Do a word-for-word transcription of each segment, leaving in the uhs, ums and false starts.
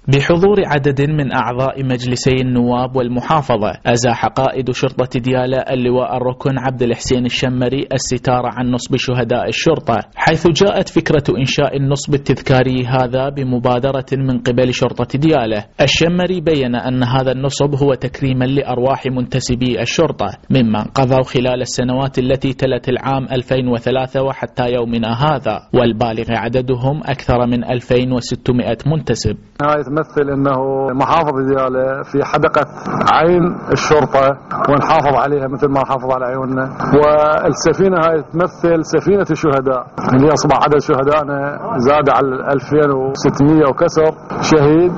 بحضور عدد من أعضاء مجلسي النواب والمحافظة، أزاح قائد شرطة ديالى اللواء الركن عبد الحسين الشمري الستار عن نصب شهداء الشرطة، حيث جاءت فكرة إنشاء النصب التذكاري هذا بمبادرة من قبل شرطة ديالى. الشمري بيّن أن هذا النصب هو تكريما لأرواح منتسبي الشرطة ممن قضوا خلال السنوات التي تلت العام ألفين وثلاثة وحتى يومنا هذا، والبالغ عددهم أكثر من ألفين وستمائة منتسب. يمثل انه محافظة ديالى في حدقة عين الشرطة ونحافظ عليها مثل ما نحافظ على عيوننا، والسفينة هاي تمثل سفينة الشهداء اللي اصبح عدد شهدائنا زاد على ألفين وستمائة وكسر شهيد،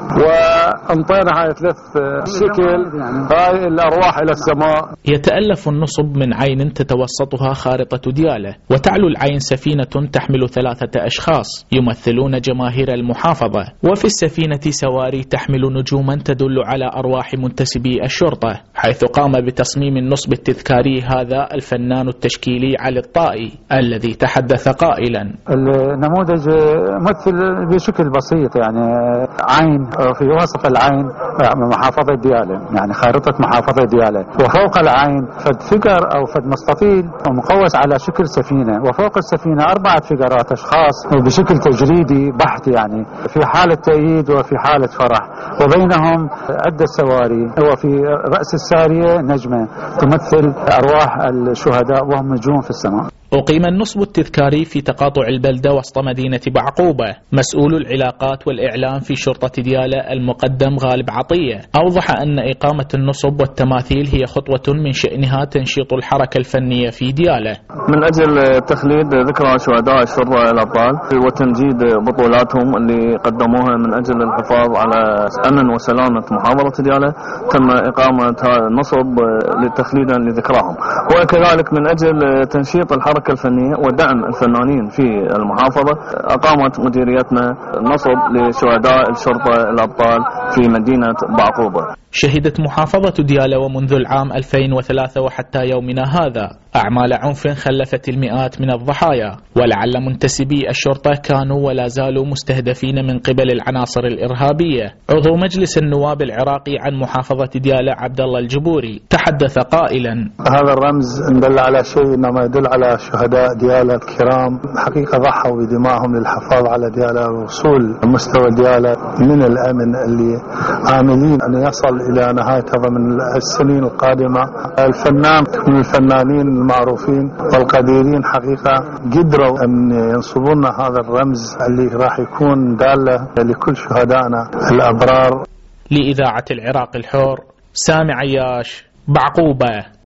وانطينا هاي ثلاث شكل هاي الارواح الى السماء. يتألف النصب من عين تتوسطها خارطة ديالى، وتعلو العين سفينة تحمل ثلاثة اشخاص يمثلون جماهير المحافظة، وفي السفينة سواري تحمل نجوما تدل على أرواح منتسبي الشرطة، حيث قام بتصميم النصب التذكاري هذا الفنان التشكيلي علي الطائي الذي تحدث قائلا: النموذج مثل بشكل بسيط، يعني عين في وسط العين محافظة ديالى، يعني خارطة محافظة ديالى، وفوق العين فد فقر أو فد مستطيل ومقوس على شكل سفينة، وفوق السفينة أربعة فقرات أشخاص بشكل تجريدي بحت، يعني في حالة تأييد وفي حالة فرح، وبينهم عدة سواري، وفي رأس السارية نجمة تمثل أرواح الشهداء وهم نجوم في السماء. أقيم النصب التذكاري في تقاطع البلدة وسط مدينة بعقوبة. مسؤول العلاقات والإعلام في شرطة ديالى المقدم غالب عطية أوضح أن إقامة النصب والتماثيل هي خطوة من شأنها تنشيط الحركة الفنية في ديالى من أجل تخليد ذكرى شهداء الشرطة الأبطال وتمجيد بطولاتهم اللي قدموها من أجل الحفاظ على أمن وسلامة محافظة ديالى. تم إقامة هذا النصب لتخليدا لذكراهم، وكذلك من أجل تنشيط الحركة الفنية ودعم الفنانين في المحافظة. أقامت مديريتنا نصب لشهداء الشرطة الأبطال في مدينة بعقوبة. شهدت محافظة ديالى ومنذ العام ألفين وثلاثة وحتى يومنا هذا أعمال عنف خلفت المئات من الضحايا، ولعل منتسبي الشرطة كانوا ولا زالوا مستهدفين من قبل العناصر الإرهابية. عضو مجلس النواب العراقي عن محافظة ديالى عبد الله الجبوري تحدث قائلا: هذا الرمز إن دل على شيء إنما يدل على شهداء ديالى الكرام، حقيقة ضحوا بدمائهم للحفاظ على ديالى ووصول مستوى ديالى من الأمن اللي عاملين أن يصل إلى نهاية هذا من السنين القادمة. الفنان من الفنانين المعروفين والقديرين حقيقة قدروا أن ينصبون هذا الرمز اللي راح يكون دالة لكل شهدائنا الأبرار. لإذاعة العراق الحر، سامي عياش، بعقوبة.